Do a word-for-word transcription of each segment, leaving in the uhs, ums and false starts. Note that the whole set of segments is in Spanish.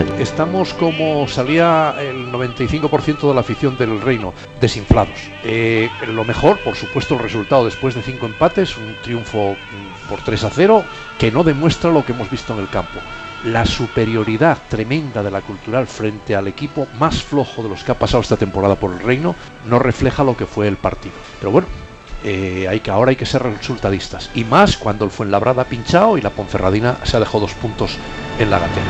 Estamos como salía el noventa y cinco por ciento de la afición del Reino, desinflados. Eh, lo mejor, por supuesto, el resultado después de cinco empates, un triunfo por tres a cero, que no demuestra lo que hemos visto en el campo. La superioridad tremenda de la Cultural frente al equipo más flojo de los que ha pasado esta temporada por el Reino no refleja lo que fue el partido. Pero bueno, eh, hay que, ahora hay que ser resultadistas. Y más cuando el Fuenlabrada ha pinchado y la Ponferradina se ha dejado dos puntos en la gatera.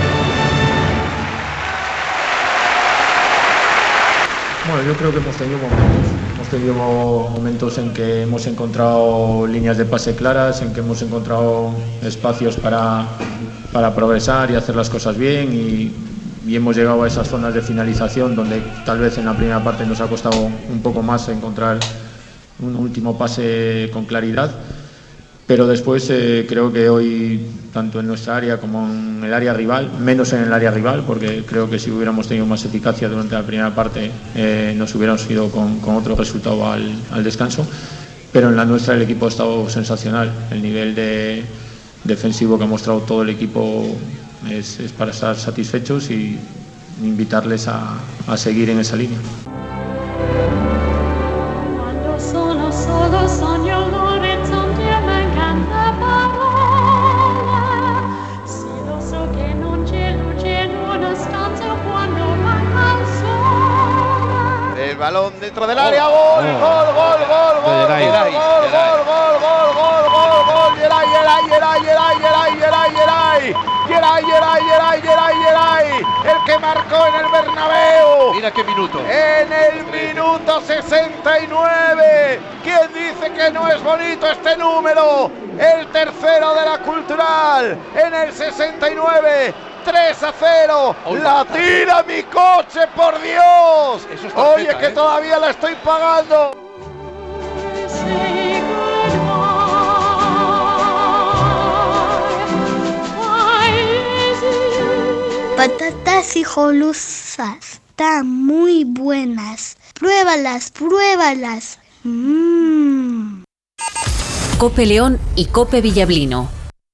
Bueno, yo creo que hemos tenido momentos. Hemos tenido momentos en que hemos encontrado líneas de pase claras, en que hemos encontrado espacios para, para progresar y hacer las cosas bien y, y hemos llegado a esas zonas de finalización donde tal vez en la primera parte nos ha costado un poco más encontrar un último pase con claridad. Pero después eh, creo que hoy, tanto en nuestra área como en el área rival, menos en el área rival, porque creo que si hubiéramos tenido más eficacia durante la primera parte eh, nos hubiéramos ido con, con otro resultado al, al descanso, pero en la nuestra el equipo ha estado sensacional. El nivel de defensivo que ha mostrado todo el equipo es, es para estar satisfechos y invitarles a, a seguir en esa línea. Quando sono solo sogno l'orizzonte e mancan le parole. Sì, lo so che non c'è luce in una stanza quando manca il sole. El balón dentro del área, gol, gol, gol, gol, gol, gol, Geray, gol, gol, gol, gol, gol, gol, gol, Geray, Geray, Geray, Geray, Geray, Geray, Geray, Geray, Geray, Geray, Geray, Geray, el que marcó en el Bernabéu. Mira qué minuto. En el minuto sesenta y nueve. ¿Quién dice que no es bonito este número? El tercero de la Cultural. En el sesenta y nueve. tres a cero. La tira mi coche, por Dios. Eso es tarjeta, Oye, que ¿eh? todavía la estoy pagando. Say goodbye. Why is it? Patatas hijolosas están muy buenas. Pruébalas, pruébalas. Mmm. Cope León y Cope Villablino.